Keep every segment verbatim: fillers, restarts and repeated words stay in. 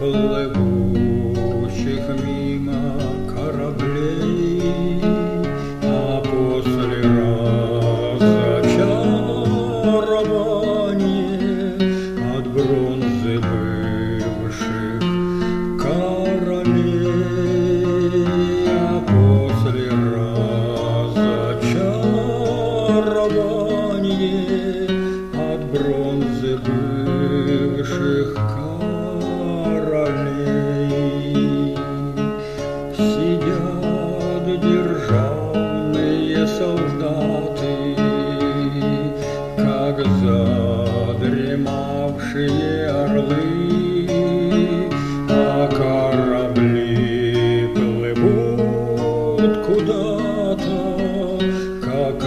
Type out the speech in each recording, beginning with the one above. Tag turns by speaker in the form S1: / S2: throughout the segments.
S1: плывущих мимо кораблей, а после разочарования от бронзы бывших королей, а после разочарования от бронзы бывших королей сидят державные солдаты, как задремавшие орлы, а корабли плывут куда-то, как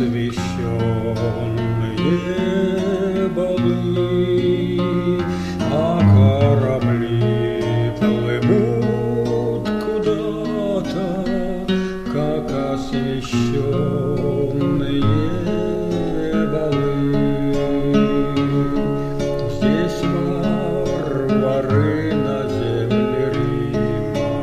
S1: освещенные балы, а корабли плывут куда-то, как освещенные балы. Здесь варвары на земле Рима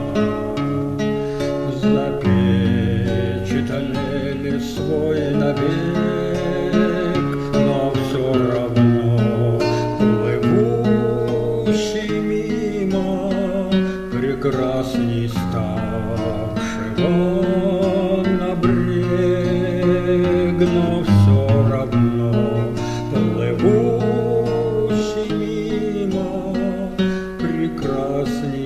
S1: запечатлели свой набег, но все равно плывущий мимо прекрасней ставшего на брег, но все равно плывущий мимо прекрасней